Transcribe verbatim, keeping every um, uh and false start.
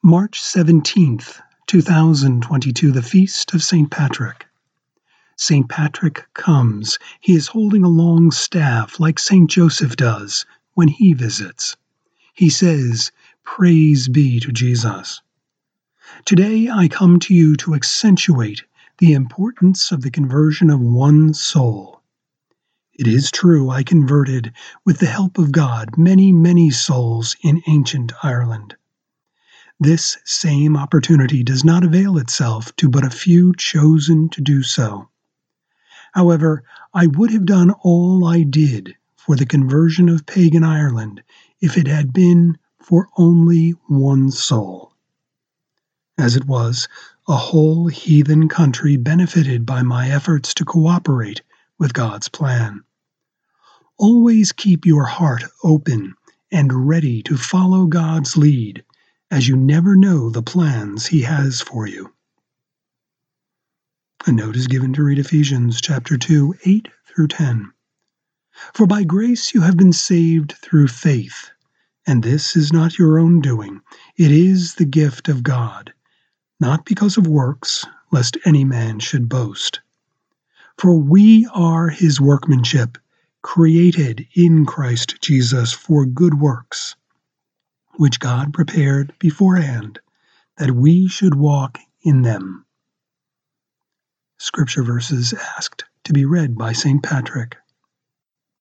March seventeenth, two thousand twenty-two, the Feast of Saint Patrick. Saint Patrick comes. He is holding a long staff like Saint Joseph does when he visits. He says, "Praise be to Jesus." Today I come to you to accentuate the importance of the conversion of one soul. It is true I converted, with the help of God, many, many souls in ancient Ireland. This same opportunity does not avail itself to but a few chosen to do so. However, I would have done all I did for the conversion of pagan Ireland if it had been for only one soul. As it was, a whole heathen country benefited by my efforts to cooperate with God's plan. Always keep your heart open and ready to follow God's lead, as you never know the plans He has for you. A note is given to read Ephesians chapter two, eight through ten. For by grace you have been saved through faith, and this is not your own doing, it is the gift of God, not because of works, lest any man should boast. For we are His workmanship, created in Christ Jesus for good works, which God prepared beforehand, that we should walk in them. Scripture verses asked to be read by Saint Patrick.